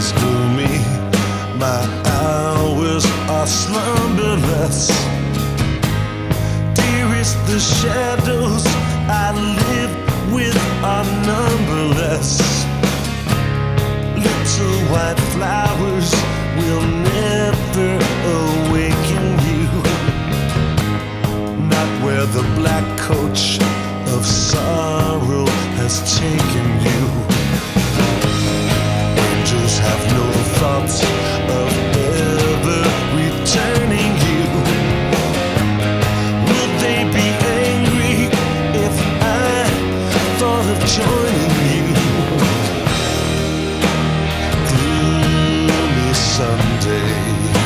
is gloomy, my hours are slumberless. Dearest, the shadows I live with are numberless. Little white flowers will never awaken you, not where the black coach of sorrow has taken you. Angels have no thoughts of ever returning you. Would they be angry if I thought of joining you? Gloomy Sunday.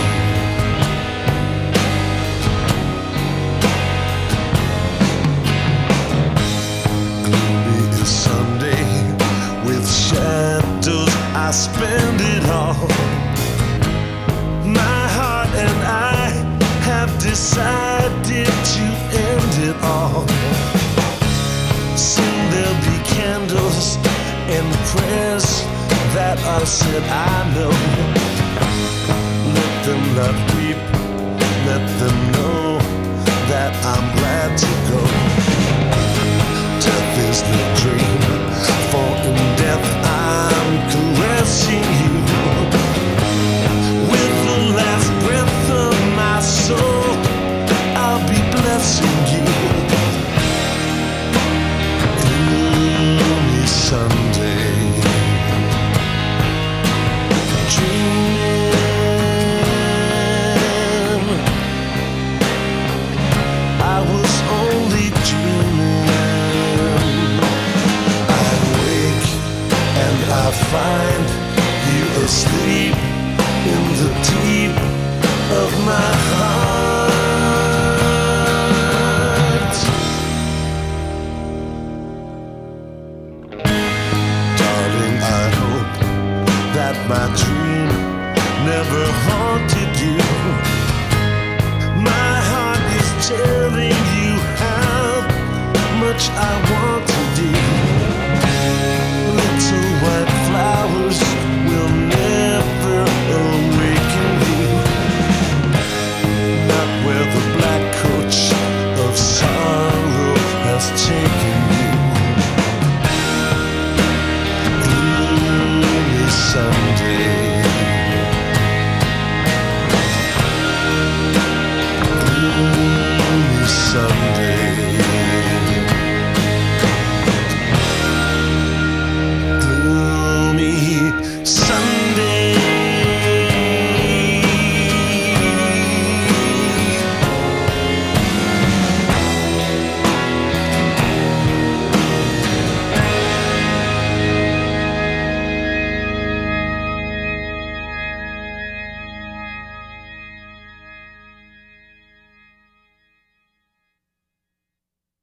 I spend it all. My heart and I have decided to end it all. Soon there'll be candles and prayers that are said, I know. Let them not weep, let them know that I'm glad to go. Death is the dream, for in death I'm caressing you. With the last breath of my soul, I'll be blessing you. Gloomy Sunday. Dreaming, I was only dreaming. I find you asleep in the deep of my heart.